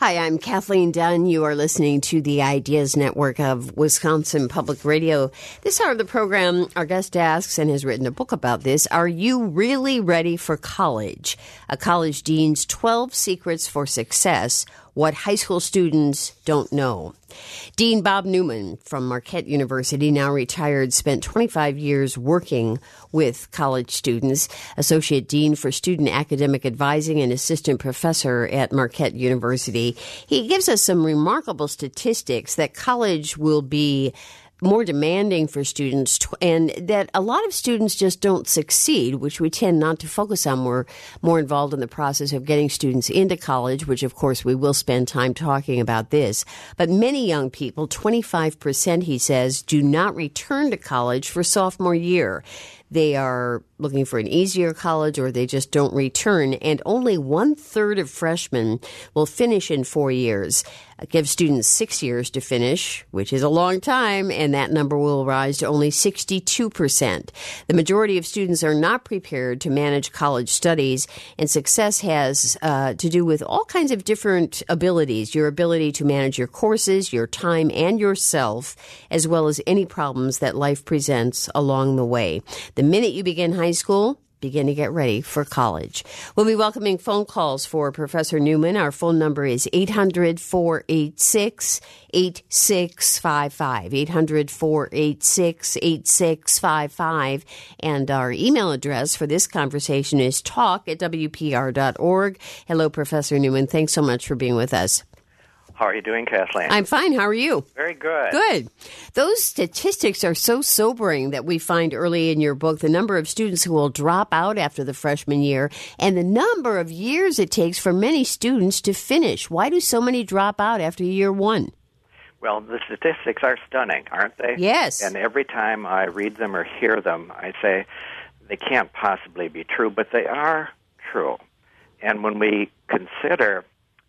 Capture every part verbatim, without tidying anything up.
Hi, I'm Kathleen Dunn. You are listening to the Ideas Network of Wisconsin Public Radio. This hour of the program, our guest asks and has written a book about this. Are you really ready for college? A college dean's twelve secrets for success, what high school students don't know. Dean Bob Newman from Marquette University, now retired, spent twenty-five years working with college students, Associate Dean for Student Academic Advising and Assistant Professor at Marquette University. He gives us some remarkable statistics that college will be more demanding for students and that a lot of students just don't succeed, which we tend not to focus on. We're more involved in the process of getting students into college, which of course we will spend time talking about this. But many young people, twenty-five percent, he says, do not return to college for sophomore year. They are looking for an easier college or they just don't return. And only one third of freshmen will finish in four years. It gives students six years to finish, which is a long time, and that number will rise to only sixty-two percent. The majority of students are not prepared to manage college studies, and success has uh, to do with all kinds of different abilities, your ability to manage your courses, your time, and yourself, as well as any problems that life presents along the way. The minute you begin high school, begin to get ready for college. We'll be welcoming phone calls for Professor Newman. Our phone number is eight hundred, four eight six, eight six five five, eight hundred, four eight six, eight six five five. And our email address for this conversation is talk at w p r dot org. Hello, Professor Newman. Thanks so much for being with us. How are you doing, Kathleen? I'm fine. How are you? Very good. Good. Those statistics are so sobering that we find early in your book, the number of students who will drop out after the freshman year and the number of years it takes for many students to finish. Why do so many drop out after year one? Well, the statistics are stunning, aren't they? Yes. And every time I read them or hear them, I say they can't possibly be true, but they are true. And when we consider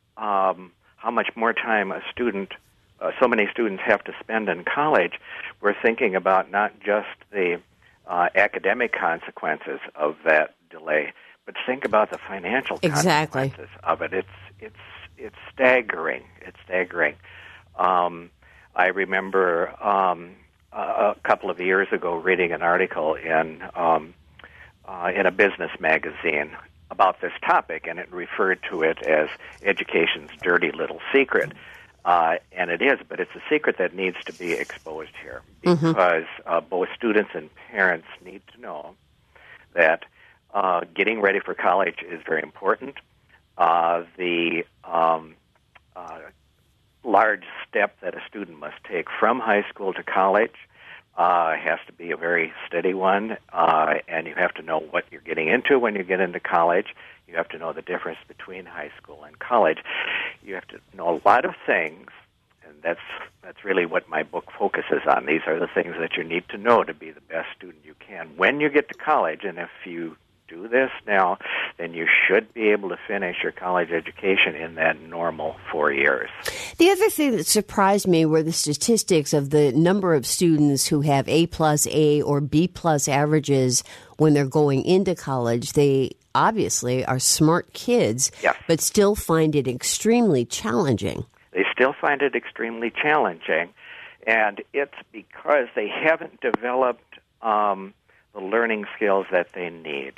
um, how much more time a student, uh, so many students have to spend in college, we're thinking about not just the uh, academic consequences of that delay, but think about the financial exactly. consequences of it. It's it's it's staggering. It's staggering. Um, I remember um, a, a couple of years ago reading an article in um, uh, in a business magazine about this topic, and it referred to it as education's dirty little secret. Uh, and it is, but it's a secret that needs to be exposed here because mm-hmm. uh, both students and parents need to know that uh, getting ready for college is very important. Uh, the um, uh, large step that a student must take from high school to college Uh, has to be a very steady one, uh, and you have to know what you're getting into when you get into college. You have to know the difference between high school and college. You have to know a lot of things, and that's that's really what my book focuses on. These are the things that you need to know to be the best student you can when you get to college, and if you do this now, then you should be able to finish your college education in that normal four years. The other thing that surprised me were the statistics of the number of students who have A plus A or B plus averages when they're going into college. They obviously are smart kids, yes. but still find it extremely challenging. They still find it extremely challenging, and it's because they haven't developed um, the learning skills that they need.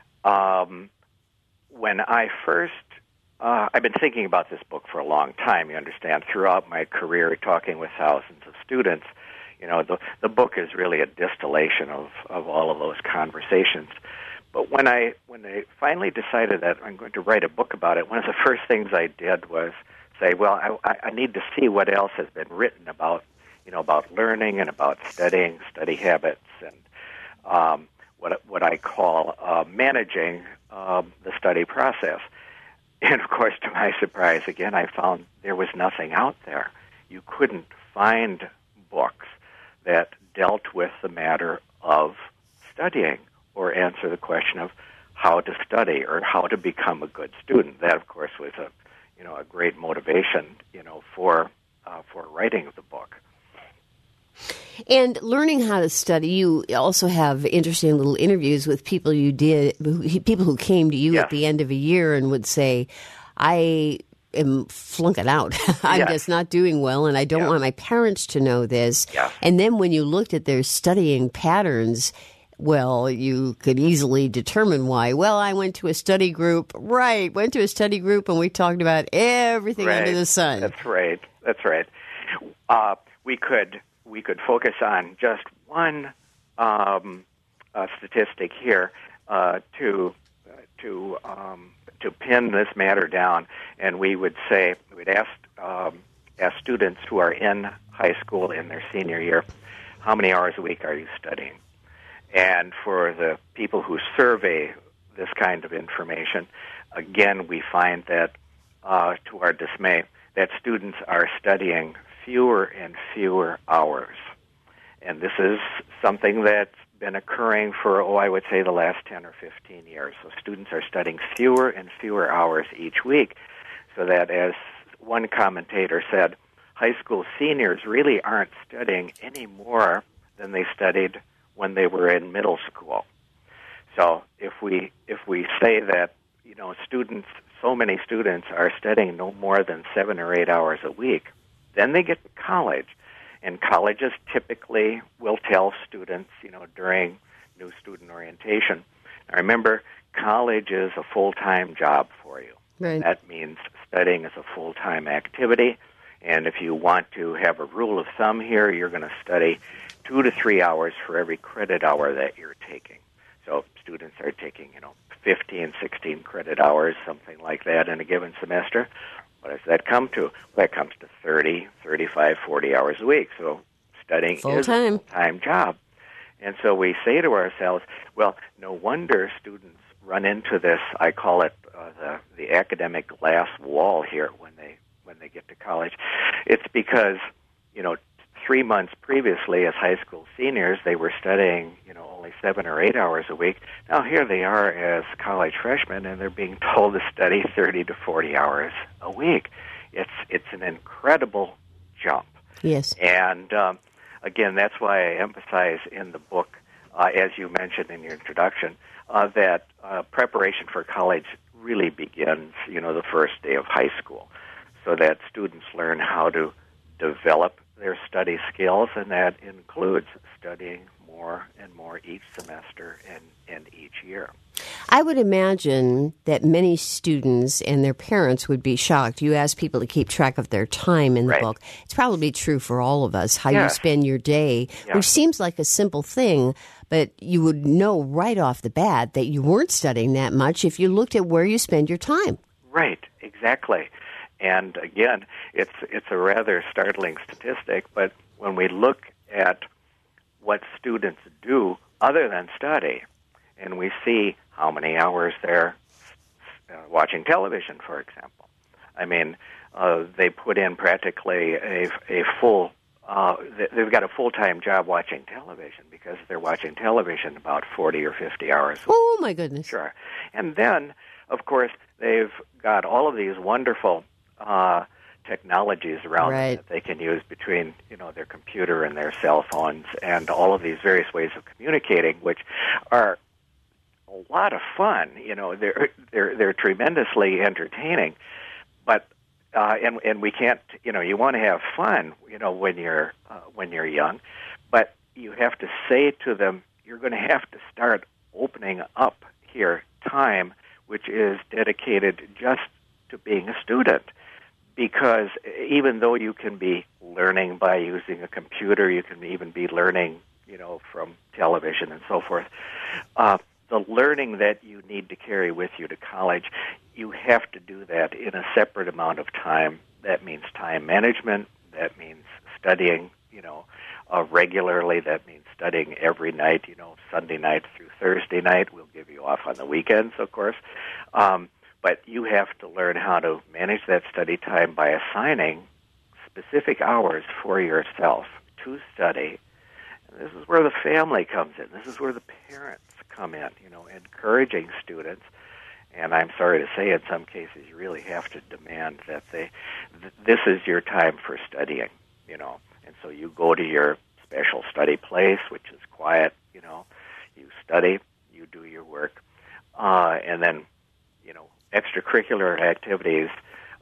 Um, when I first, uh, I've been thinking about this book for a long time, you understand, throughout my career talking with thousands of students. You know, the, the book is really a distillation of, of all of those conversations. But when I when I finally decided that I'm going to write a book about it, one of the first things I did was say, well, I, I need to see what else has been written about, you know, about learning and about studying, study habits, and um, what what I call uh, managing um, the study process. And, of course, to my surprise, again, I found there was nothing out there. You couldn't find books that dealt with the matter of studying or answer the question of how to study or how to become a good student. That, of course, was a you know a great motivation you know for uh, for writing the book. And learning how to study, you also have interesting little interviews with people you did, people who came to you yes. at the end of a year and would say, I am flunking out. I'm Yes. just not doing well, and I don't Yeah. want my parents to know this. Yeah. And then when you looked at their studying patterns, well, you could easily determine why. Well, I went to a study group. Right, went to a study group, and we talked about everything Right. under the sun. That's right. That's right. Uh, we could we could focus on just one um, uh, statistic here uh, to to um, to pin this matter down, and we would say we'd ask um, ask students who are in high school in their senior year, how many hours a week are you studying? And for the people who survey this kind of information, again, we find that, uh, to our dismay, that students are studying fewer and fewer hours. And this is something that's been occurring for, oh, I would say the last ten or fifteen years. So students are studying fewer and fewer hours each week, so that, as one commentator said, high school seniors really aren't studying any more than they studied when they were in middle school. So if we if we say that, you know, students, so many students are studying no more than seven or eight hours a week, then they get to college. And colleges typically will tell students, you know, during new student orientation, now remember, college is a full-time job for you. Right. That means studying is a full-time activity. And if you want to have a rule of thumb here, you're going to study two to three hours for every credit hour that you're taking. So students are taking, you know, fifteen, sixteen credit hours, something like that in a given semester. What does that come to? Well, that comes to thirty, thirty-five, forty hours a week. So studying Full is time. a full-time job. And so we say to ourselves, well, no wonder students run into this, I call it uh, the, the academic glass wall here when they when they get to college. It's because, you know, three months previously as high school seniors, they were studying, you know, only seven or eight hours a week. Now here they are as college freshmen, and they're being told to study thirty to forty hours a week. It's it's an incredible jump. Yes. And um, again, that's why I emphasize in the book, uh, as you mentioned in your introduction, uh, that uh, preparation for college really begins, you know, the first day of high school, so that students learn how to develop their study skills, and that includes studying more and more each semester and, and each year. I would imagine that many students and their parents would be shocked. You ask people to keep track of their time in the Right. book. It's probably true for all of us, how you Yes. spend your day, Yeah. which seems like a simple thing, but you would know right off the bat that you weren't studying that much if you looked at where you spend your time. Right, exactly. And again, it's it's a rather startling statistic, but when we look at what students do other than study, and we see how many hours they're uh, watching television, for example. I mean, uh, they put in practically a, a full, uh, they've got a full-time job watching television because they're watching television about forty or fifty hours a week. Oh, my goodness. Sure. And then, of course, they've got all of these wonderful uh, technologies around Right. them that they can use between, you know, their computer and their cell phones and all of these various ways of communicating, which are a lot of fun. You know, they're they're they're tremendously entertaining, but uh, and and we can't, you know, you want to have fun, you know, when you're uh, when you're young, but you have to say to them, you're going to have to start opening up here time which is dedicated just to being a student. Because even though you can be learning by using a computer, you can even be learning, you know, from television and so forth, uh, the learning that you need to carry with you to college, you have to do that in a separate amount of time. That means time management. That means studying, you know, uh, regularly. That means studying every night, you know, Sunday night through Thursday night. We'll give you off on the weekends, of course. Um, But you have to learn how to manage that study time by assigning specific hours for yourself to study. And this is where the family comes in. This is where the parents come in, you know, encouraging students. And I'm sorry to say, in some cases, you really have to demand that they, th- this is your time for studying, you know. And so you go to your special study place, which is quiet, you know. You study, you do your work, uh, and then, you know, extracurricular activities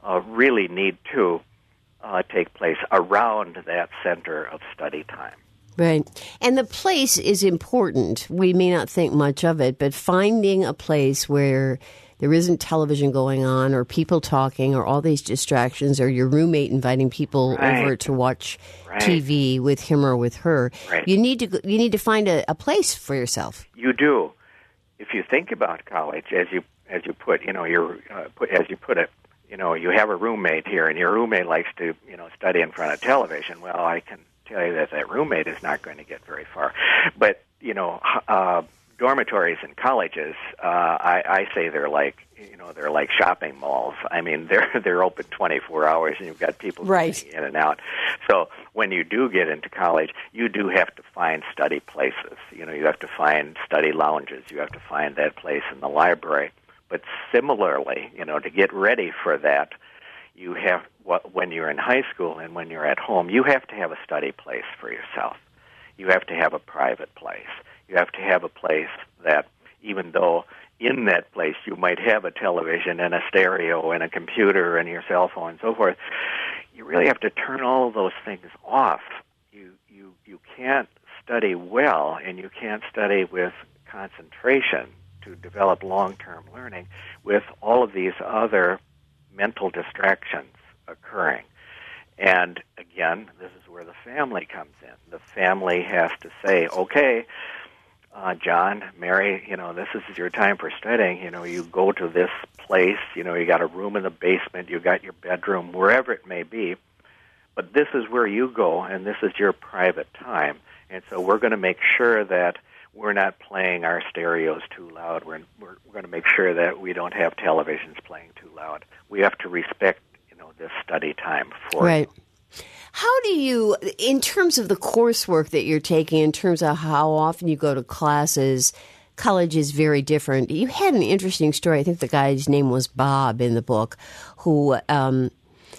uh, really need to uh, take place around that center of study time. Right. And the place is important. We may not think much of it, but finding a place where there isn't television going on or people talking or all these distractions or your roommate inviting people right. over to watch right. T V with him or with her. Right. You need to you need to find a, a place for yourself. You do. If you think about college, as you as you put, you know, your uh, put, as you put it, you know, you have a roommate here, and your roommate likes to, you know, study in front of television. Well, I can tell you that that roommate is not going to get very far. But, you know, uh, dormitories in colleges, uh, I, I say they're like, you know, they're like shopping malls. I mean, they're they're open twenty-four hours, and you've got people right. in and out. So when you do get into college, you do have to find study places. You know, you have to find study lounges. You have to find that place in the library. But similarly, you know, to get ready for that, you have, when you're in high school and when you're at home, you have to have a study place for yourself. You have to have a private place. You have to have a place that, even though in that place you might have a television and a stereo and a computer and your cell phone and so forth, you really have to turn all of those things off. You you you can't study well, and you can't study with concentration to develop long-term learning with all of these other mental distractions occurring. And again, this is where the family comes in. The family has to say, okay, uh, John, Mary, you know, this is your time for studying. You know, you go to this place, you know, you got a room in the basement, you got your bedroom, wherever it may be, but this is where you go, and this is your private time. And so we're going to make sure that we're not playing our stereos too loud. We're, we're, we're going to make sure that we don't have televisions playing too loud. We have to respect, you know, this study time for right. you. How do you, in terms of the coursework that you're taking, in terms of how often you go to classes, college is very different. You had an interesting story. I think the guy's name was Bob in the book, who um,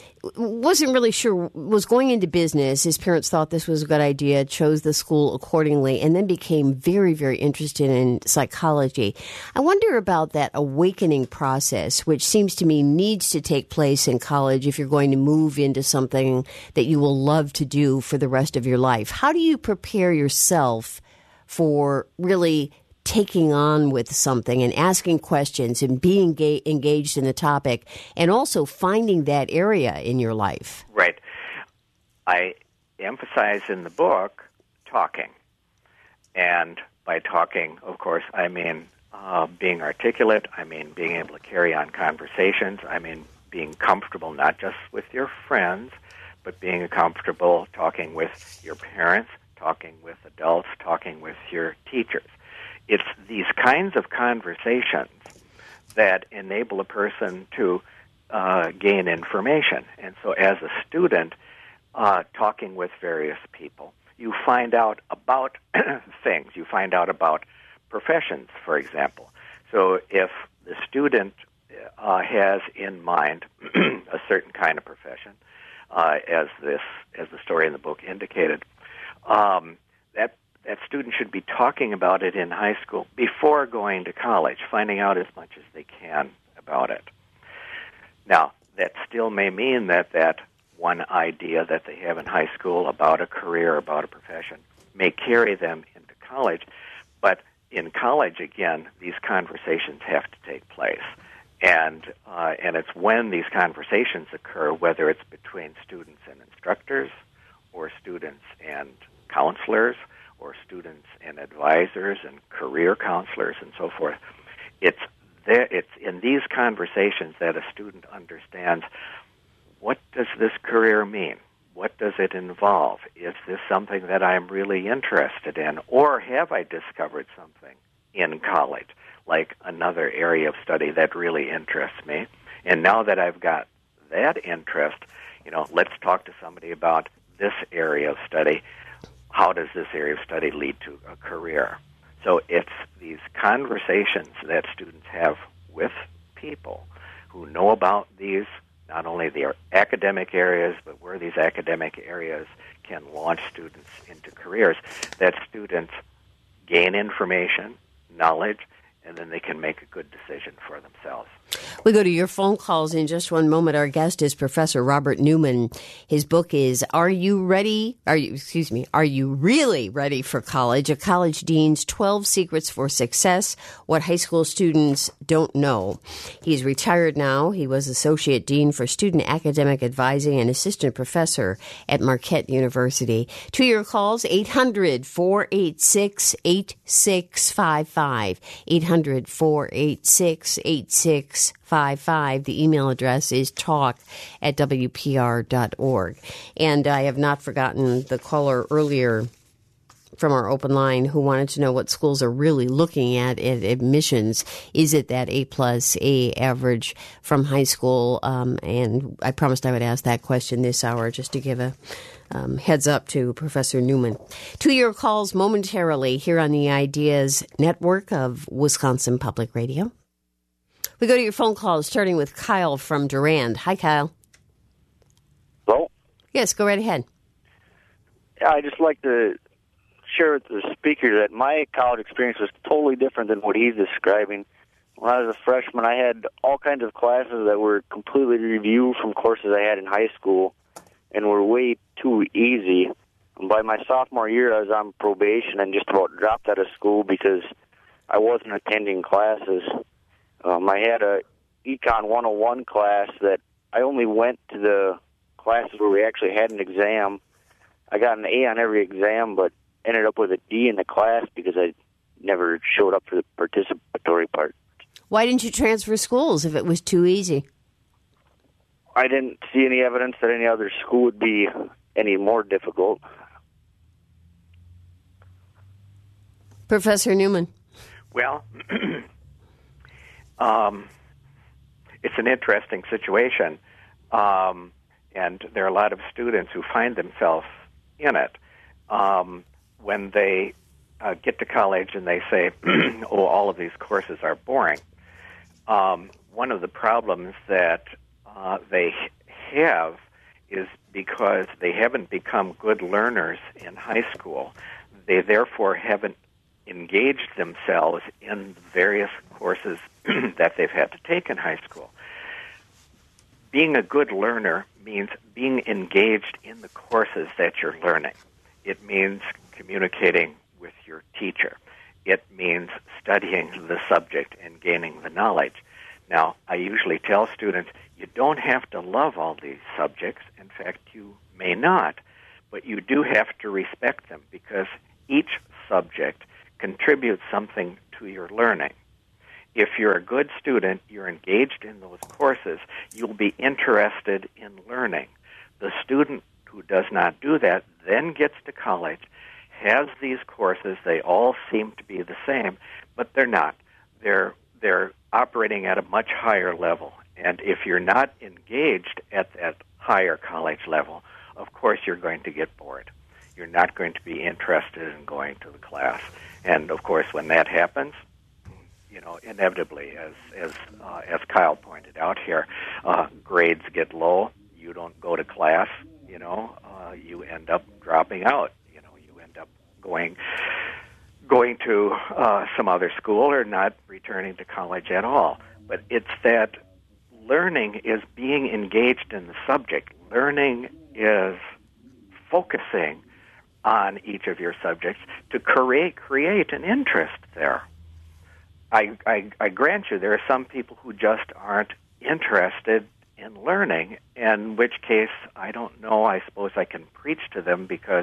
wasn't really sure, was going into business. His parents thought this was a good idea, chose the school accordingly, and then became very, very interested in psychology. I wonder about that awakening process, which seems to me needs to take place in college if you're going to move into something that you will love to do for the rest of your life. How do you prepare yourself for really taking on with something and asking questions and being ga- engaged in the topic, and also finding that area in your life? Right. I emphasize in the book talking. And by talking, of course, I mean uh, being articulate. I mean being able to carry on conversations. I mean being comfortable not just with your friends, but being comfortable talking with your parents, talking with adults, talking with your teachers. It's these kinds of conversations that enable a person to uh, gain information. And so as a student, uh, talking with various people, you find out about things. You find out about professions, for example. So if the student uh, has in mind a certain kind of profession, uh, as this as the story in the book indicated, um, that That student should be talking about it in high school before going to college, finding out as much as they can about it. Now, that still may mean that that one idea that they have in high school about a career, about a profession, may carry them into college. But in college, again, these conversations have to take place. And uh, and it's when these conversations occur, whether it's between students and instructors, or students and counselors, or students and advisors and career counselors and so forth. It's there, it's in these conversations that a student understands, what does this career mean? What does it involve? Is this something that I'm really interested in? Or have I discovered something in college, like another area of study that really interests me? And now that I've got that interest, you know, let's talk to somebody about this area of study. How does this area of study lead to a career? So it's these conversations that students have with people who know about these, not only the academic areas, but where these academic areas can launch students into careers, that students gain information, knowledge, and then they can make a good decision for themselves. We go to your phone calls in just one moment. Our guest is Professor Robert Newman. His book is Are You Ready? Are you, excuse me, Are You Really Ready for College? A College Dean's twelve Secrets for Success, What High School Students Don't Know. He's retired now. He was Associate Dean for Student Academic Advising and Assistant Professor at Marquette University. To your calls, eight hundred, four eight six, eight six five five, eight hundred, four eight six, eight six five five. The email address is talk at W P R dot org. And I have not forgotten the caller earlier from our open line who wanted to know what schools are really looking at at admissions. Is it that A plus A average from high school? Um, and I promised I would ask that question this hour just to give a um, heads up to Professor Newman. To your calls momentarily here on the Ideas Network of Wisconsin Public Radio. We go to your phone calls, starting with Kyle from Durand. Hi, Kyle. Hello? Yes, go right ahead. Yeah, I'd just like to share with the speaker that my college experience was totally different than what he's describing. When I was a freshman, I had all kinds of classes that were completely reviewed from courses I had in high school and were way too easy. And by my sophomore year, I was on probation and just about dropped out of school because I wasn't attending classes. Um, I had a Econ one oh one class that I only went to the classes where we actually had an exam. I got an A on every exam, but ended up with a D in the class because I never showed up for the participatory part. Why didn't you transfer schools if it was too easy? I didn't see any evidence that any other school would be any more difficult. Professor Newman. Well, um, it's an interesting situation, um, and there are a lot of students who find themselves in it. Um, when they uh, get to college and they say, oh, all of these courses are boring, um, one of the problems that uh, they have is because they haven't become good learners in high school. They therefore haven't engaged themselves in various courses that they've had to take in high school. Being a good learner means being engaged in the courses that you're learning. It means communicating with your teacher. It means studying the subject and gaining the knowledge. Now, I usually tell students, you don't have to love all these subjects. In fact, you may not, but you do have to respect them because each subject contributes something to your learning. If you're a good student, you're engaged in those courses, you'll be interested in learning. The student who does not do that then gets to college, has these courses, they all seem to be the same, but they're not. They're they're operating at a much higher level. And if you're not engaged at that higher college level, of course you're going to get bored. You're not going to be interested in going to the class. And of course, when that happens, you know, inevitably, as as uh, as Kyle pointed out here, uh, grades get low. You don't go to class. You know, uh, you end up dropping out. You know, you end up going going to uh, some other school or not returning to college at all. But it's that learning is being engaged in the subject. Learning is focusing on each of your subjects to create create an interest there. I, I, I grant you there are some people who just aren't interested in learning, in which case I don't know. I suppose I can preach to them because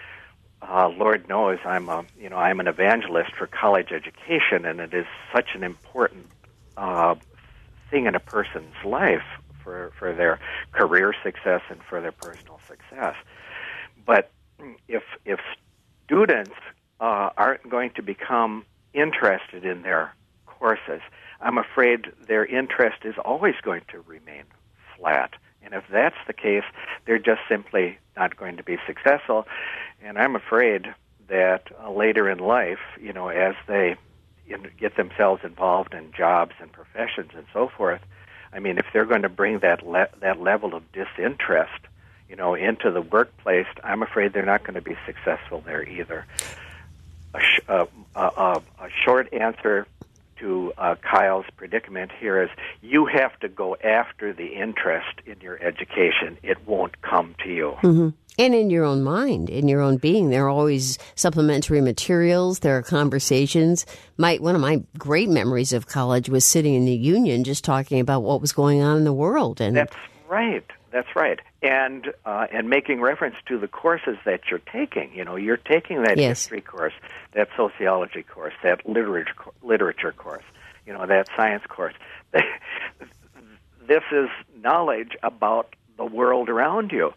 uh, Lord knows I'm a you know I'm an evangelist for college education, and it is such an important uh, thing in a person's life for for their career success and for their personal success. But if if students uh, aren't going to become interested in their courses, I'm afraid their interest is always going to remain flat. And if that's the case, they're just simply not going to be successful. And I'm afraid that uh, later in life, you know, as they in, get themselves involved in jobs and professions and so forth, I mean, if they're going to bring that le- that level of disinterest, you know, into the workplace, I'm afraid they're not going to be successful there either. A, sh- uh, a, a, a short answer to uh, Kyle's predicament here is you have to go after the interest in your education. It won't come to you. Mm-hmm. And in your own mind, in your own being. There are always supplementary materials. There are conversations. My One of my great memories of college was sitting in the Union just talking about what was going on in the world. And That's right. That's right. And uh, and making reference to the courses that you're taking. You know, you're taking that yes. history course, that sociology course, that literature literature course, you know, that science course. This is knowledge about the world around you.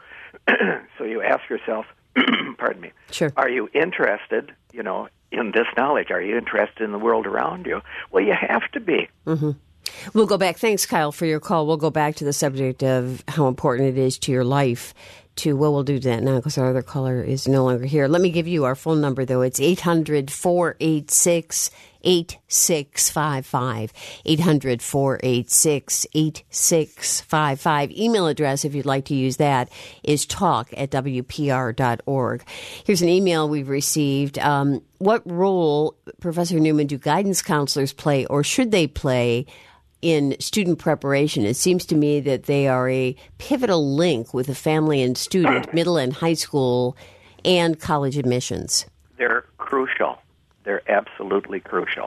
So you ask yourself, pardon me, sure. Are you interested, you know, in this knowledge? Are you interested in the world around you? Well, you have to be. Mm-hmm. We'll go back. Thanks, Kyle, for your call. We'll go back to the subject of how important it is to your life to, well, we'll do that now because our other caller is no longer here. Let me give you our phone number, though. It's eight hundred, four eight six, eight six five five. eight hundred, four eight six, eight six five five. Email address, if you'd like to use that, is talk at w p r dot org. Here's an email we've received. Um, what role, Professor Newman, do guidance counselors play, or should they play, in student preparation? It seems to me that they are a pivotal link with a family and student, middle and high school, and college admissions. They're crucial. They're absolutely crucial.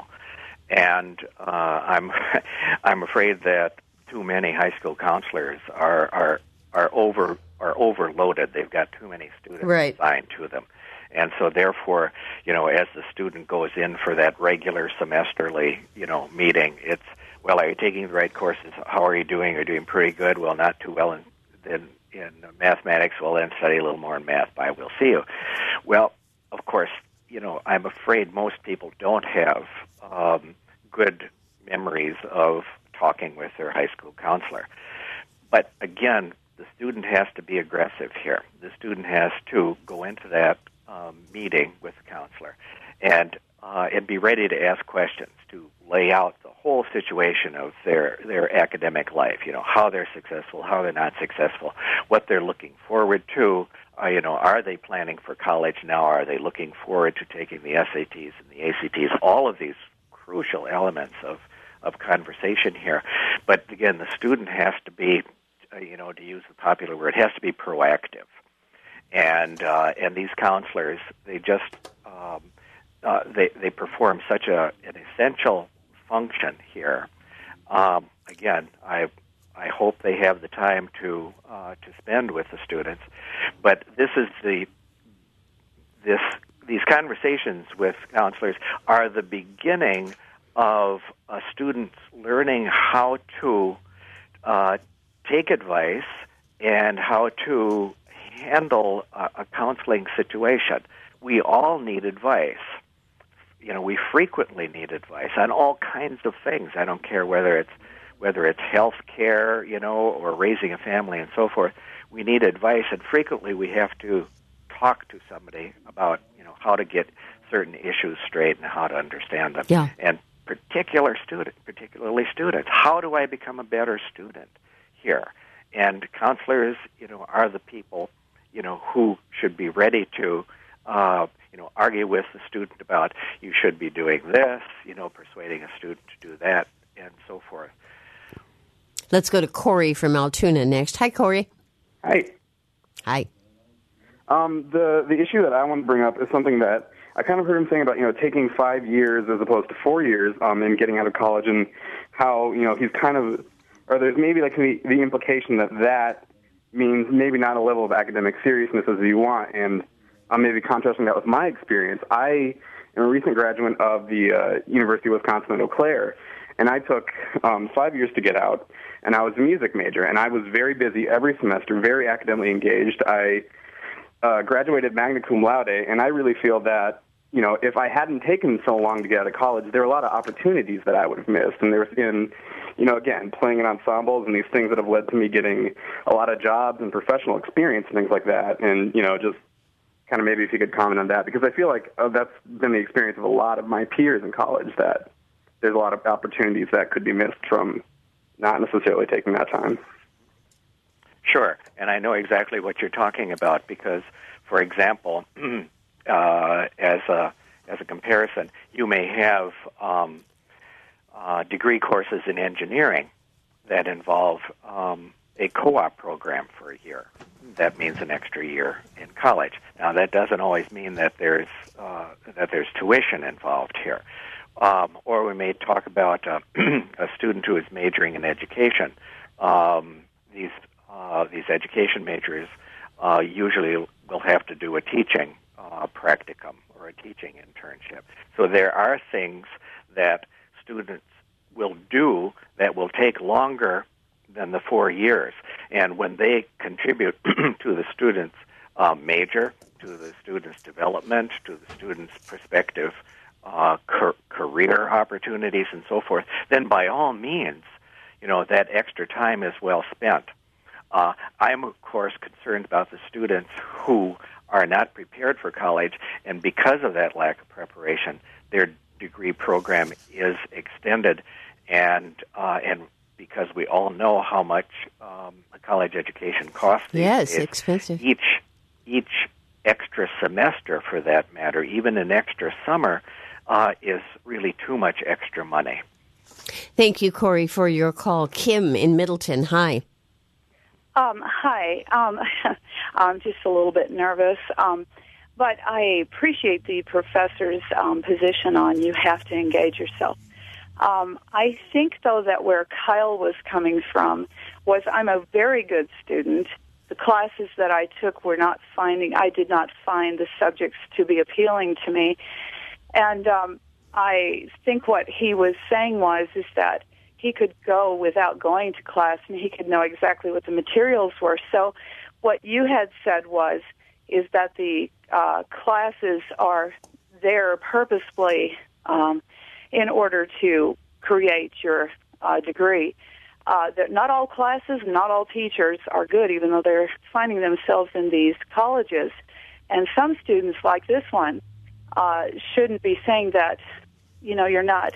And uh, I'm I'm afraid that too many high school counselors are are are over are overloaded. They've got too many students right. assigned to them. And so therefore, you know, as the student goes in for that regular semesterly, you know, meeting, it's, well, are you taking the right courses? How are you doing? Are you doing pretty good? Well, not too well in, in, in mathematics. Well, then study a little more in math. Bye, we'll see you. Well, of course, you know, I'm afraid most people don't have um, good memories of talking with their high school counselor. But again, the student has to be aggressive here. The student has to go into that um, meeting with the counselor and uh, and be ready to ask questions, to lay out the whole situation of their their academic life. You know, how they're successful, how they're not successful, what they're looking forward to. Uh, you know, are they planning for college now? Are they looking forward to taking the S A Ts and the A C Ts? All of these crucial elements of, of conversation here. But again, the student has to be, uh, you know, to use the popular word, has to be proactive. And uh, and these counselors, they just um, uh, they they perform such a an essential function here. Um, again, I. I hope they have the time to uh, to spend with the students, but this is the this these conversations with counselors are the beginning of a student learning how to uh, take advice and how to handle a, a counseling situation. We all need advice. You know, we frequently need advice on all kinds of things. I don't care whether it's whether it's health care, you know, or raising a family and so forth. We need advice, and frequently we have to talk to somebody about, you know, how to get certain issues straight and how to understand them. Yeah. And particular student, particularly students, how do I become a better student here? And counselors, you know, are the people, you know, who should be ready to, uh, you know, argue with the student about you should be doing this, you know, persuading a student to do that, and so forth. Let's go to Corey from Altoona next. Hi, Corey. Hi. Hi. Um, the the issue that I want to bring up is something that I kind of heard him saying about, you know, taking five years as opposed to four years um, and getting out of college, and how, you know, he's kind of, or there's maybe like the, the implication that that means maybe not a level of academic seriousness as you want, and I'm maybe contrasting that with my experience. I am a recent graduate of the uh, University of Wisconsin at Eau Claire, and I took um, five years to get out. And I was a music major, and I was very busy every semester, very academically engaged. I uh, graduated magna cum laude, and I really feel that, you know, if I hadn't taken so long to get out of college, there were a lot of opportunities that I would have missed. And there was in, you know, again, playing in ensembles and these things that have led to me getting a lot of jobs and professional experience and things like that. And, you know, just kind of maybe if you could comment on that, because I feel like uh, that's been the experience of a lot of my peers in college, that there's a lot of opportunities that could be missed from not necessarily taking that time. Sure, and I know exactly what you're talking about because, for example, uh, as a as a comparison, you may have um, uh, degree courses in engineering that involve um, a co-op program for a year. That means an extra year in college. Now, that doesn't always mean that there's uh, that there's tuition involved here. Um, or we may talk about uh, a student who is majoring in education. Um, these uh, these education majors uh, usually will have to do a teaching uh, practicum or a teaching internship. So there are things that students will do that will take longer than the four years. And when they contribute to the student's uh, major, to the student's development, to the student's prospective uh, car- career opportunities and so forth, then by all means, you know, that extra time is well spent. Uh, I'm, of course, concerned about the students who are not prepared for college, and because of that lack of preparation, their degree program is extended, and uh, and because we all know how much um, a college education costs. Yes, days, expensive. Each each extra semester, for that matter, even an extra summer, uh, is really too much extra money. Thank you, Corey, for your call. Kim in Middleton, hi. Um, hi. Um, I'm just a little bit nervous, um, but I appreciate the professor's um, position on you have to engage yourself. Um, I think, though, that where Kyle was coming from was I'm a very good student. The classes that I took were not finding, I did not find the subjects to be appealing to me. And um, I think what he was saying was is that he could go without going to class and he could know exactly what the materials were. So what you had said was is that the uh, classes are there purposefully um, in order to create your uh, degree. Uh, that not all classes, not all teachers are good, even though they're finding themselves in these colleges. And some students, like this one, uh, shouldn't be saying that, you know, you're not,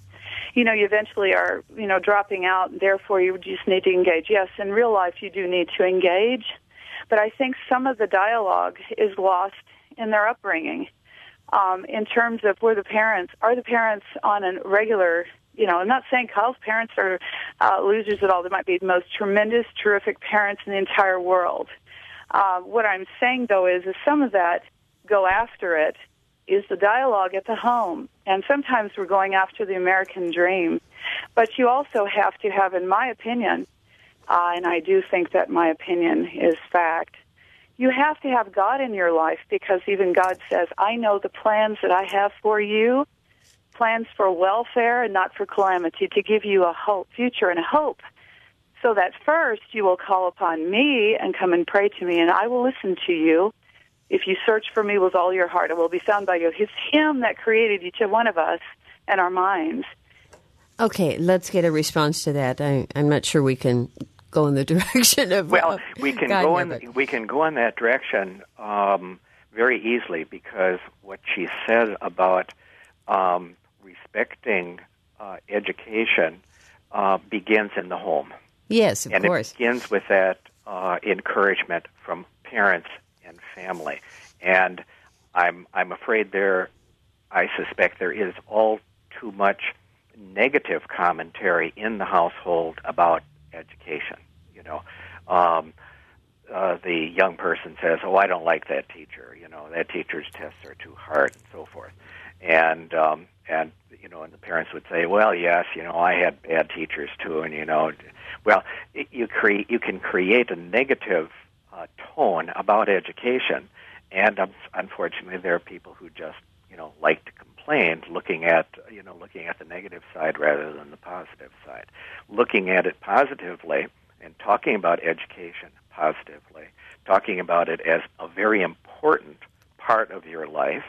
you know, you eventually are, you know, dropping out, and therefore you just need to engage. Yes, in real life you do need to engage, but I think some of the dialogue is lost in their upbringing. Um, in terms of where the parents, are the parents on a regular, you know, I'm not saying Kyle's parents are uh, losers at all. They might be the most tremendous, terrific parents in the entire world. Uh, what I'm saying, though, is, is some of that go after it is the dialogue at the home. And sometimes we're going after the American dream. But you also have to have, in my opinion, uh, and I do think that my opinion is fact, you have to have God in your life, because even God says, I know the plans that I have for you, plans for welfare and not for calamity, to give you a hope, future and a hope. So that first you will call upon me and come and pray to me, and I will listen to you. If you search for me with all your heart, it will be found by you. It's Him that created each one of us and our minds. Okay, let's get a response to that. I, I'm not sure we can go in the direction of well, uh, we can God go in in we can go in that direction um, very easily, because what she said about um, respecting uh, education uh, begins in the home. Yes, of and course. And it begins with that uh, encouragement from parents and family. And I'm I'm afraid there, I suspect there is all too much negative commentary in the household about education. You know, um, uh, the young person says, "Oh, I don't like that teacher. You know, that teacher's tests are too hard," and so forth. And um, and you know, and the parents would say, "Well, yes, you know, I had bad teachers too." And you know, well, it, you create you can create a negative uh, tone about education, and um, unfortunately, there are people who just you know like to complain, looking at you know looking at the negative side rather than the positive side. Looking at it positively and talking about education positively, talking about it as a very important part of your life,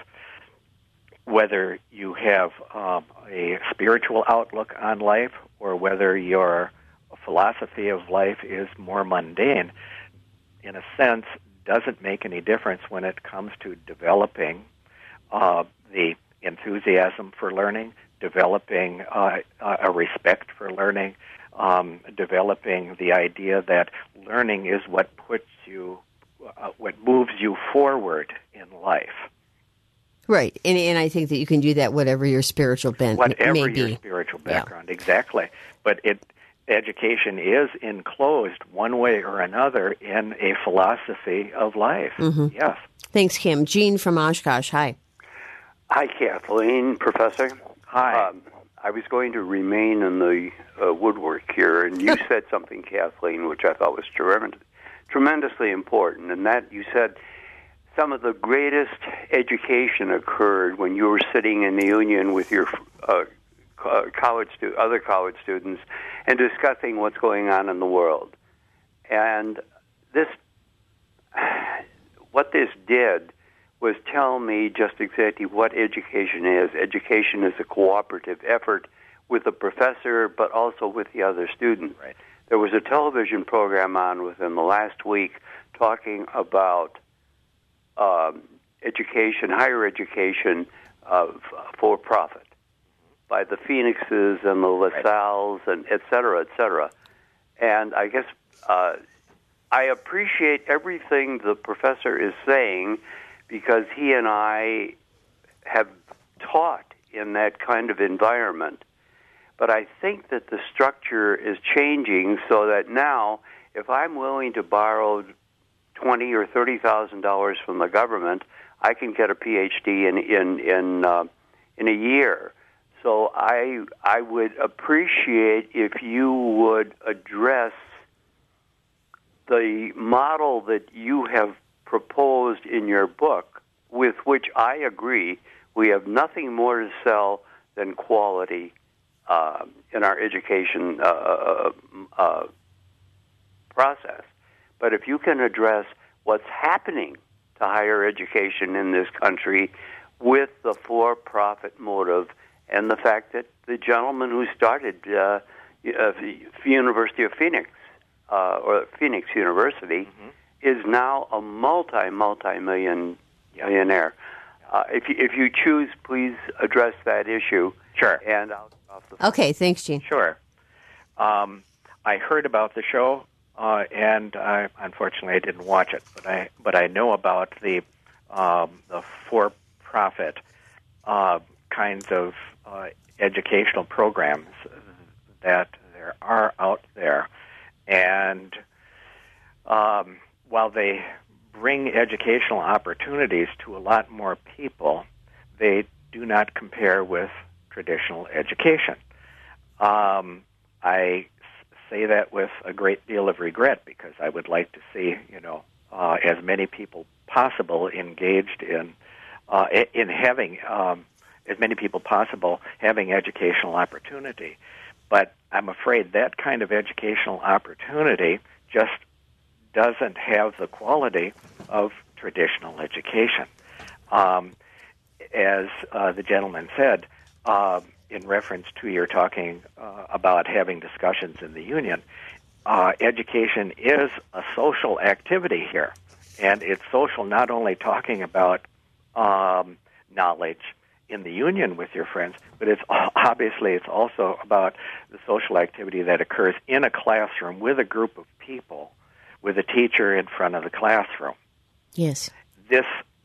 whether you have um, a spiritual outlook on life or whether your philosophy of life is more mundane, in a sense, doesn't make any difference when it comes to developing uh, the enthusiasm for learning, developing uh, a respect for learning, um, developing the idea that learning is what puts you, uh, what moves you forward in life. Right, and and I think that you can do that whatever your spiritual bent Whatever may be. your spiritual background, yeah. Exactly. But it education is enclosed one way or another in a philosophy of life. Mm-hmm. Yes. Thanks, Kim. Gene from Oshkosh, hi. Hi, Kathleen, Professor. Hi. Um, I was going to remain in the uh, woodwork here, and you said something, Kathleen, which I thought was tremendous, tremendously important, and that you said some of the greatest education occurred when you were sitting in the union with your uh, college stu- other college students and discussing what's going on in the world. And this, what this did was tell me just exactly what education is. Education is a cooperative effort with the professor, but also with the other students. Right. There was a television program on within the last week talking about um, education, higher education of for profit, by the Phoenixes and the LaSalles and et cetera, et cetera. And I guess uh, I appreciate everything the professor is saying because he and I have taught in that kind of environment. But I think that the structure is changing so that now if I'm willing to borrow twenty thousand dollars or thirty thousand dollars from the government, I can get a P H D in, in, in, uh, in a year. So I I would appreciate if you would address the model that you have proposed in your book, with which I agree. We have nothing more to sell than quality uh, in our education uh, uh, process. But if you can address what's happening to higher education in this country with the for-profit motive, and the fact that the gentleman who started uh, uh, University of Phoenix, uh, or Phoenix University, mm-hmm. is now a multi, multi-million millionaire. Uh, if, you, if you choose, please address that issue. Sure. And I'll off the phone. Okay, thanks, Gene. Sure. Um, I heard about the show, uh, and I, unfortunately I didn't watch it, but I but I know about the um, the for-profit uh, kinds of uh, educational programs that there are out there. And um, while they bring educational opportunities to a lot more people, they do not compare with traditional education. Um, I say that with a great deal of regret because I would like to see, you know, uh, as many people possible engaged in uh, in having um, as many people possible having educational opportunity. But I'm afraid that kind of educational opportunity just doesn't have the quality of traditional education. Um, as uh, the gentleman said, uh, in reference to your talking uh, about having discussions in the union, uh, education is a social activity here. And it's social not only talking about um, knowledge in the union with your friends, but it's obviously it's also about the social activity that occurs in a classroom with a group of people, with a teacher in front of the classroom. Yes. This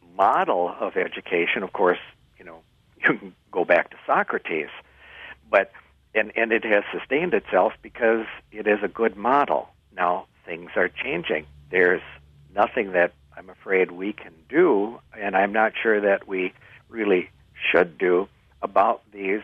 model of education, of course, you know, you can go back to Socrates, but and, and it has sustained itself because it is a good model. Now, things are changing. There's nothing that I'm afraid we can do, and I'm not sure that we really should do about these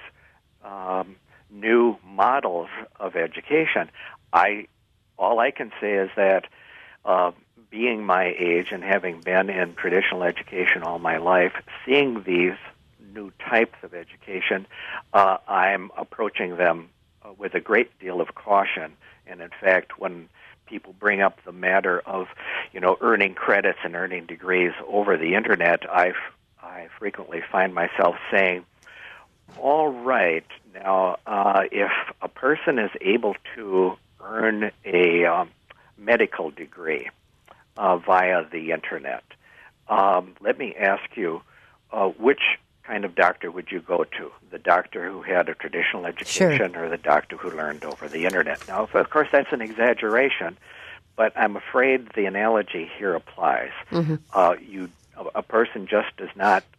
um, new models of education. I all I can say is that uh, being my age and having been in traditional education all my life, seeing these new types of education, uh, I'm approaching them uh, with a great deal of caution. And in fact, when people bring up the matter of, you know, earning credits and earning degrees over the internet, I I frequently find myself saying, all right, now, uh, if a person is able to earn a um, medical degree uh, via the internet, um, let me ask you, uh, which kind of doctor would you go to? The doctor who had a traditional education Sure. or the doctor who learned over the internet? Now, of course, that's an exaggeration, but I'm afraid the analogy here applies. Mm-hmm. Uh, you, a person just does not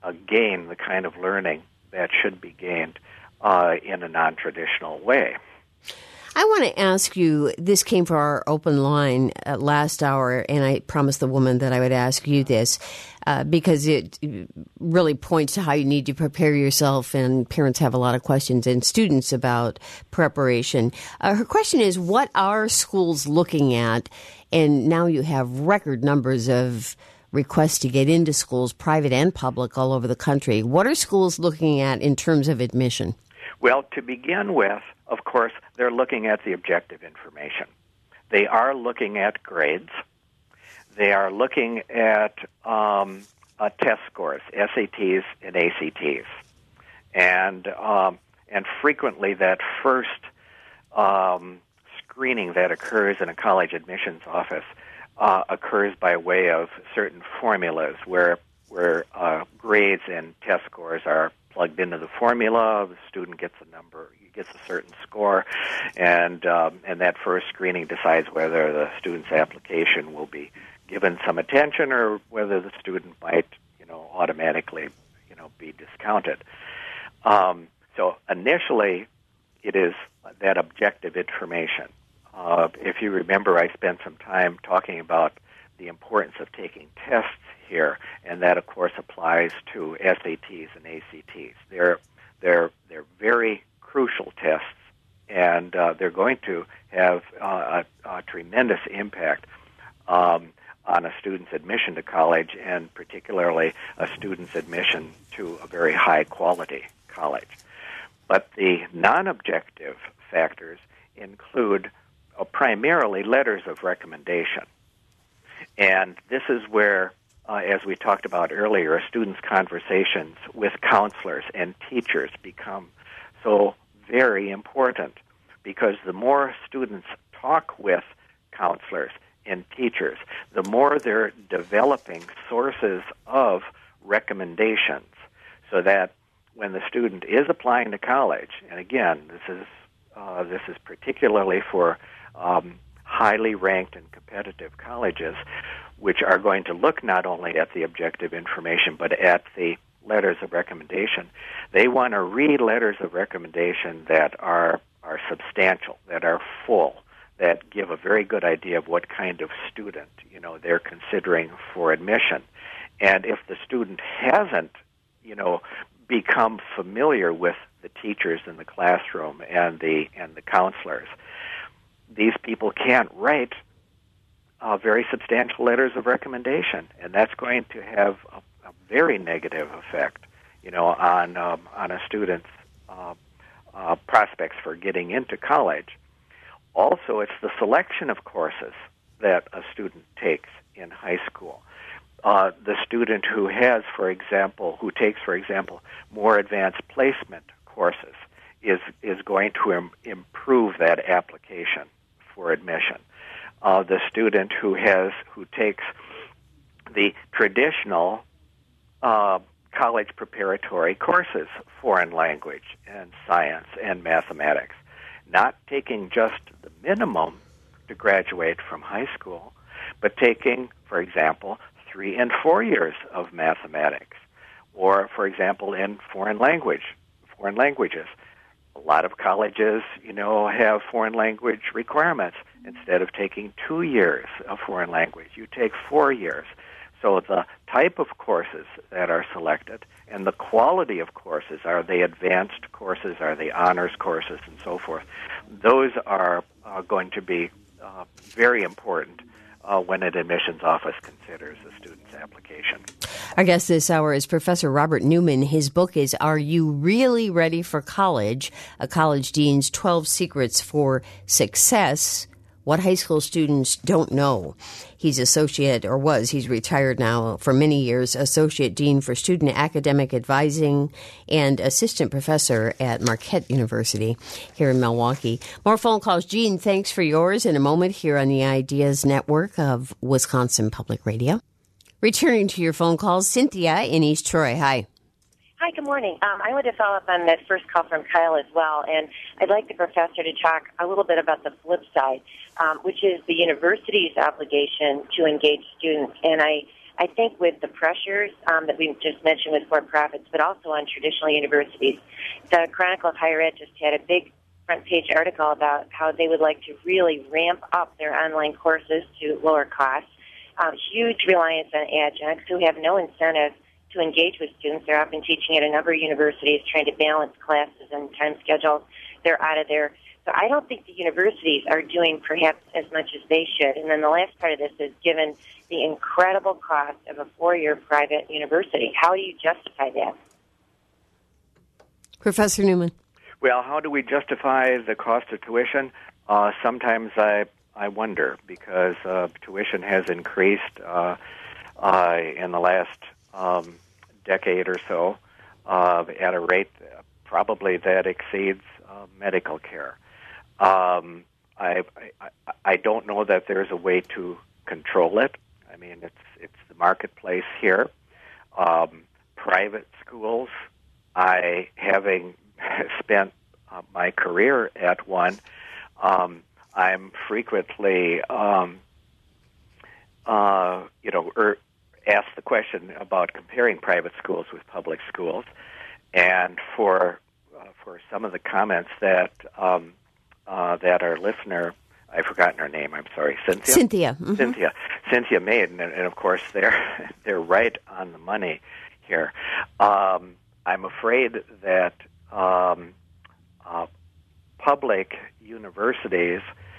uh, gain the kind of learning that should be gained uh, in a non-traditional way. I want to ask you, this came for our open line uh, last hour, and I promised the woman that I would ask you this uh, because it really points to how you need to prepare yourself, and parents have a lot of questions, and students about preparation. Uh, her question is, what are schools looking at? And now you have record numbers of requests to get into schools, private and public, all over the country. What are schools looking at in terms of admission? Well, to begin with, of course, they're looking at the objective information. They are looking at grades. They are looking at um, uh, test scores, S A Ts and A C Ts. And, um, and frequently that first um, screening that occurs in a college admissions office uh, occurs by way of certain formulas where, where uh, grades and test scores are plugged into the formula. The student gets a number, gets a certain score, and um, and that first screening decides whether the student's application will be given some attention or whether the student might, you know, automatically, you know, be discounted. Um, so initially, it is that objective information. Uh, if you remember, I spent some time talking about the importance of taking tests here, and that, of course, applies to S A Ts and A C Ts. They're they're they're very crucial tests, and uh, they're going to have uh, a, a tremendous impact um, on a student's admission to college, and particularly a student's admission to a very high-quality college. But the non-objective factors include uh, primarily letters of recommendation. And this is where, uh, as we talked about earlier, a student's conversations with counselors and teachers become so very important, because the more students talk with counselors and teachers, the more they're developing sources of recommendations, so that when the student is applying to college, and again, this is uh, this is particularly for um, highly ranked and competitive colleges, which are going to look not only at the objective information but at the letters of recommendation. They want to read letters of recommendation that are are substantial, that are full, that give a very good idea of what kind of student, you know, they're considering for admission. And if the student hasn't, you know, become familiar with the teachers in the classroom and the and the counselors, these people can't write uh, very substantial letters of recommendation, and that's going to have a, a very negative effect, you know, on um, on a student's uh, uh, prospects for getting into college. Also, it's the selection of courses that a student takes in high school. Uh, the student who has, for example, who takes, for example, more advanced placement courses is is going to im- improve that application for admission. Uh, the student who has who takes the traditional uh, college preparatory courses, foreign language and science and mathematics, not taking just the minimum to graduate from high school, but taking, for example, three and four years of mathematics, or, for example, in foreign language, foreign languages. A lot of colleges, you know, have foreign language requirements. Instead of taking two years of foreign language, you take four years. So the type of courses that are selected and the quality of courses, are they advanced courses, are they honors courses, and so forth, those are uh, going to be uh, very important uh, when an admissions office considers a student's application. Our guest this hour is Professor Robert Newman. His book is Are You Really Ready for College? A College Dean's twelve Secrets for Success, What High School Students Don't Know. He's associate, or was, he's retired now for many years, Associate Dean for Student Academic Advising and Assistant Professor at Marquette University here in Milwaukee. More phone calls. Gene, thanks for yours in a moment here on the Ideas Network of Wisconsin Public Radio. Returning to your phone calls, Cynthia in East Troy. Hi. Hi, good morning. Um, I want to follow up on that first call from Kyle as well, and I'd like the professor to talk a little bit about the flip side, um, which is the university's obligation to engage students. And I I think with the pressures um, that we just mentioned with for-profits, but also on traditional universities, the Chronicle of Higher Ed just had a big front-page article about how they would like to really ramp up their online courses to lower costs. Um, huge reliance on adjuncts who have no incentive to engage with students. They're often teaching at a number of universities, trying to balance classes and time schedules. They're out of there. So I don't think the universities are doing perhaps as much as they should. And then the last part of this is given the incredible cost of a four-year private university. How do you justify that? Professor Newman. Well, how do we justify the cost of tuition? Uh, sometimes I I wonder, because uh, tuition has increased uh, uh, in the last um, decade or so uh, at a rate probably that exceeds uh, medical care. Um, I, I I don't know that there's a way to control it. I mean, it's it's the marketplace here. Um, private schools, I having spent uh, my career at one, um, I'm frequently, um, uh, you know, er, asked the question about comparing private schools with public schools, and for uh, for some of the comments that um, uh, that our listener, I've forgotten her name. I'm sorry, Cynthia. Cynthia. Mm-hmm. Cynthia. Cynthia made, and, and of course they're they're right on the money here. Um, I'm afraid that um, uh, public universities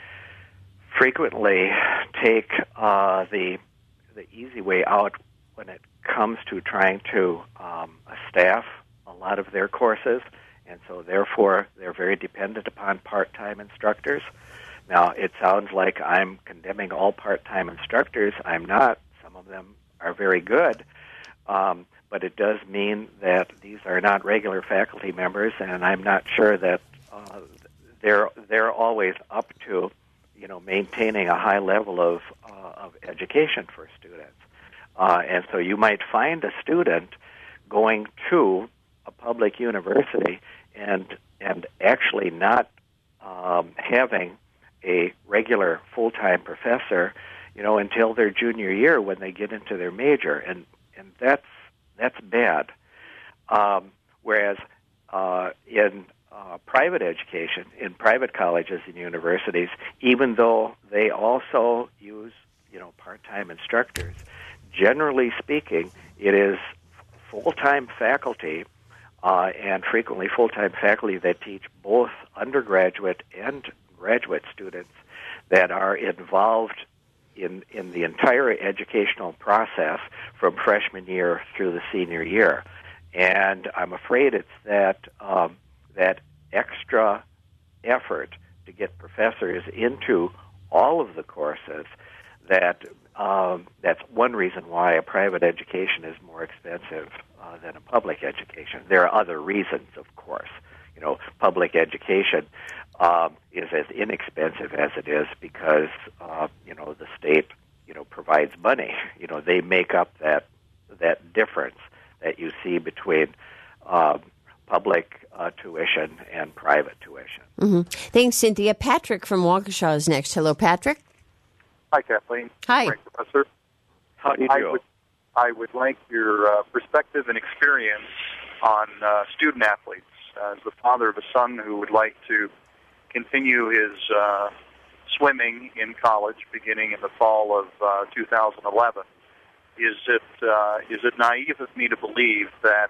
frequently take uh, the the easy way out when it comes to trying to um, staff a lot of their courses, and so therefore they're very dependent upon part-time instructors. Now, it sounds like I'm condemning all part-time instructors. I'm not. Some of them are very good, um, but it does mean that these are not regular faculty members, and I'm not sure that uh, they're they're always up to, you know, maintaining a high level of uh, of education for students. Uh, and so you might find a student going to a public university and and actually not um, having a regular full-time professor, you know, until their junior year when they get into their major, and and that's that's bad. Um, whereas uh, in uh, private education, in private colleges and universities, even though they also use, you know, part-time instructors, generally speaking, it is full-time faculty uh, and frequently full-time faculty that teach both undergraduate and graduate students that are involved in in the entire educational process from freshman year through the senior year. And I'm afraid it's that um, that extra effort to get professors into all of the courses that um, that's one reason why a private education is more expensive uh, than a public education. There are other reasons, of course. You know, public education um, is as inexpensive as it is because, uh, you know, the state, you know, provides money. You know, they make up that that difference that you see between uh, public uh, tuition and private tuition. Mm-hmm. Thanks, Cynthia. Patrick from Waukesha is next. Hello, Patrick. Hi, Kathleen. Hi. Frank, Professor. How do you I do? would, I would like your uh, perspective and experience on uh, student athletes. As the father of a son who would like to continue his uh, swimming in college beginning in the fall of uh, two thousand eleven, is it uh, is it naive of me to believe that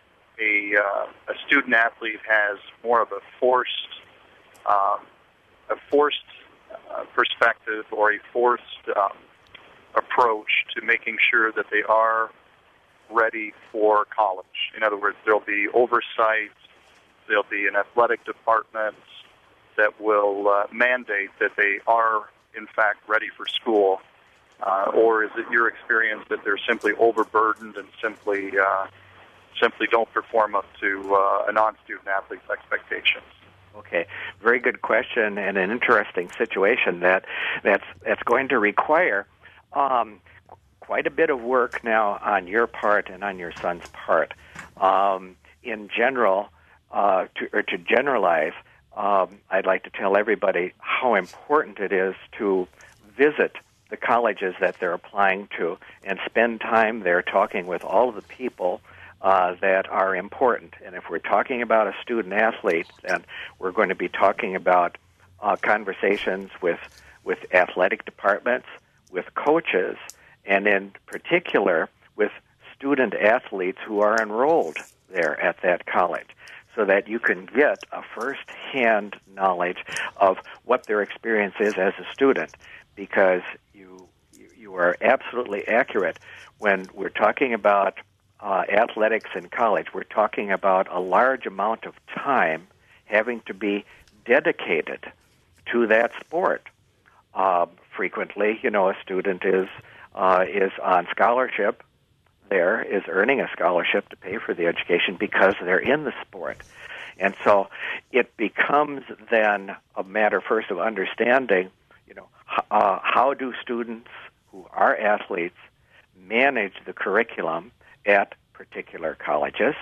a uh, a student athlete has more of a forced um, a forced uh, perspective or a forced um, approach to making sure that they are ready for college? In other words, there'll be oversight. There'll be an athletic department that will uh, mandate that they are, in fact, ready for school. Uh, or is it your experience that they're simply overburdened and simply uh, simply don't perform up to uh, a non-student athlete's expectations? Okay, very good question, and an interesting situation that that's that's going to require um, quite a bit of work now on your part and on your son's part. Um, in general, uh, to, or to generalize, um, I'd like to tell everybody how important it is to visit the colleges that they're applying to and spend time there talking with all of the people uh, that are important. And if we're talking about a student athlete, then we're going to be talking about uh, conversations with with athletic departments, with coaches, and in particular with student athletes who are enrolled there at that college, so that you can get a first-hand knowledge of what their experience is as a student, because you you are absolutely accurate. When we're talking about uh, athletics in college, we're talking about a large amount of time having to be dedicated to that sport. Uh, frequently, you know, a student is uh, is on scholarship there, is earning a scholarship to pay for the education because they're in the sport. And so it becomes then a matter first of understanding, you know, uh, how do students who are athletes manage the curriculum at particular colleges?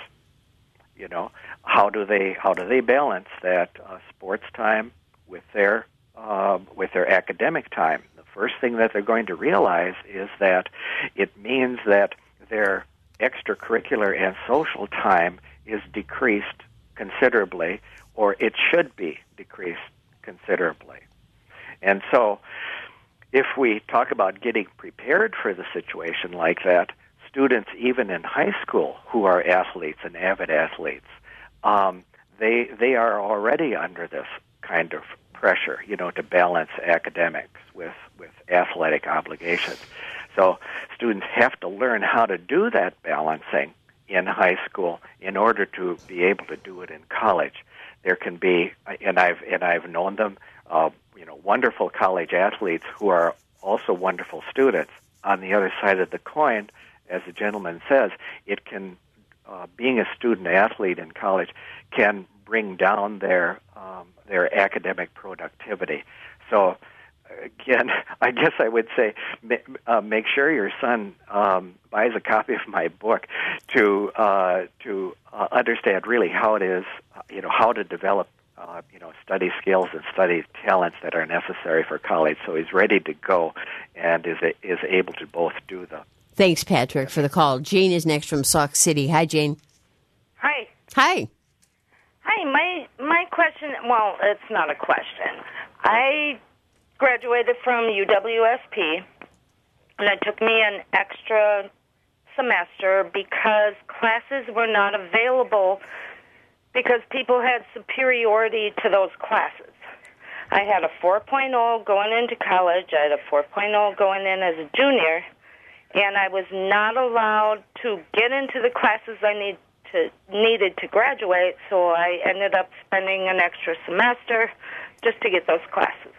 You know, how do they how do they balance that uh, sports time with their uh, with their academic time? The first thing that they're going to realize is that it means that their extracurricular and social time is decreased considerably, or it should be decreased considerably. And so if we talk about getting prepared for the situation like that, students even in high school who are athletes and avid athletes, um, they they are already under this kind of pressure, you know, to balance academics with, with athletic obligations. So students have to learn how to do that balancing in high school in order to be able to do it in college. There can be, and I've and I've known them, uh, you know, wonderful college athletes who are also wonderful students. On the other side of the coin, as the gentleman says, it can uh, being a student athlete in college can bring down their um, their academic productivity. So again, I guess I would say uh, make sure your son um, buys a copy of my book to uh, to uh, understand really how it is, you know, how to develop, uh, you know, study skills and study talents that are necessary for college. So he's ready to go and is is able to both do them. Thanks, Patrick, for the call. Jane is next from Sauk City. Hi, Jane. Hi. Hi. Hi. My my question. Well, it's not a question. I graduated from U W S P, and it took me an extra semester because classes were not available because people had superiority to those classes. I had a four point oh going into college. I had a four point oh going in as a junior, and I was not allowed to get into the classes I need to needed to graduate, so I ended up spending an extra semester just to get those classes.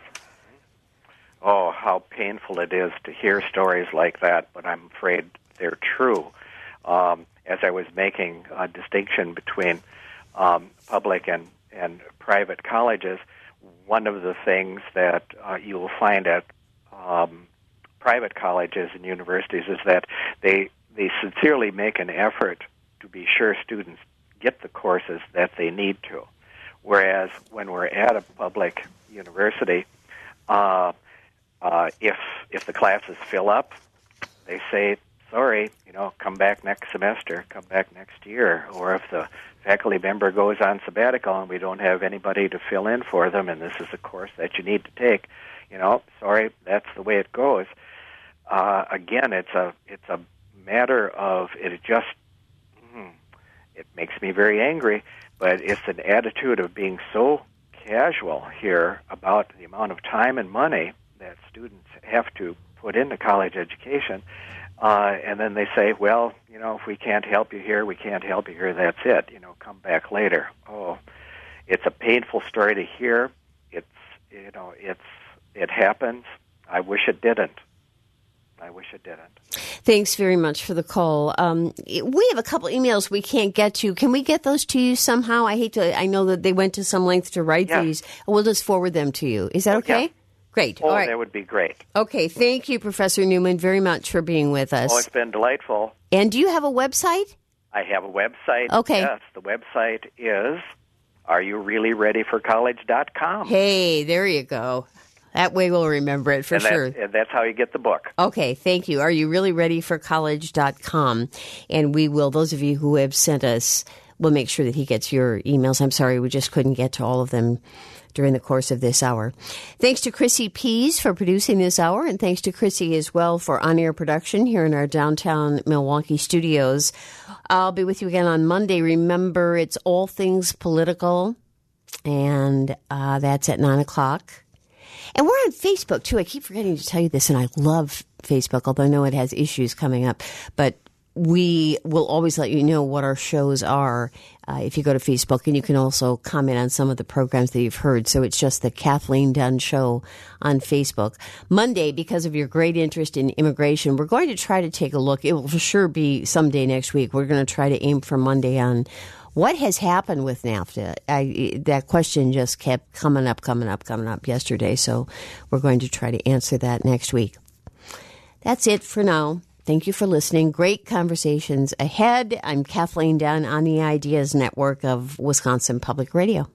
Oh, how painful it is to hear stories like that, but I'm afraid they're true. Um, as I was making a distinction between um, public and, and private colleges, one of the things that uh, you will find at um, private colleges and universities is that they they sincerely make an effort to be sure students get the courses that they need to. Whereas when we're at a public university, uh, uh, if if the classes fill up, they say, sorry, you know, come back next semester, come back next year. Or if the faculty member goes on sabbatical and we don't have anybody to fill in for them, and this is a course that you need to take, you know, sorry, that's the way it goes. Uh, again, it's a it's a matter of it just mm, it makes me very angry, but it's an attitude of being so casual here about the amount of time and money that students have to put into college education, uh, and then they say, well, you know, if we can't help you here, we can't help you here, that's it, you know, come back later. Oh, it's a painful story to hear. It's, you know, it's it happens. I wish it didn't. I wish it didn't. Thanks very much for the call. Um, we have a couple emails we can't get to. Can we get those to you somehow? I hate to, I know that they went to some length to write yeah. these. We'll just forward them to you. Is that okay? Yeah. Great. Oh, all right. That would be great. Okay. Thank you, Professor Newman, very much for being with us. Oh, it's been delightful. And do you have a website? I have a website. Okay. Yes, the website is are you really ready for college dot com. Hey, there you go. That way we'll remember it for and that, sure. And that's how you get the book. Okay, thank you. Are you really ready for college dot com? And we will, those of you who have sent us, we'll make sure that he gets your emails. I'm sorry, we just couldn't get to all of them during the course of this hour. Thanks to Chrissy Pease for producing this hour, and thanks to Chrissy as well for on-air production here in our downtown Milwaukee studios. I'll be with you again on Monday. Remember, it's All Things Political, and uh, that's at nine o'clock. And we're on Facebook, too. I keep forgetting to tell you this, and I love Facebook, although I know it has issues coming up. But we will always let you know what our shows are uh, if you go to Facebook, and you can also comment on some of the programs that you've heard. So it's just the Kathleen Dunn Show on Facebook. Monday, because of your great interest in immigration, we're going to try to take a look. It will for sure be someday next week. We're going to try to aim for Monday on what has happened with NAFTA. I, that question just kept coming up, coming up, coming up yesterday. So we're going to try to answer that next week. That's it for now. Thank you for listening. Great conversations ahead. I'm Kathleen Dunn on the Ideas Network of Wisconsin Public Radio.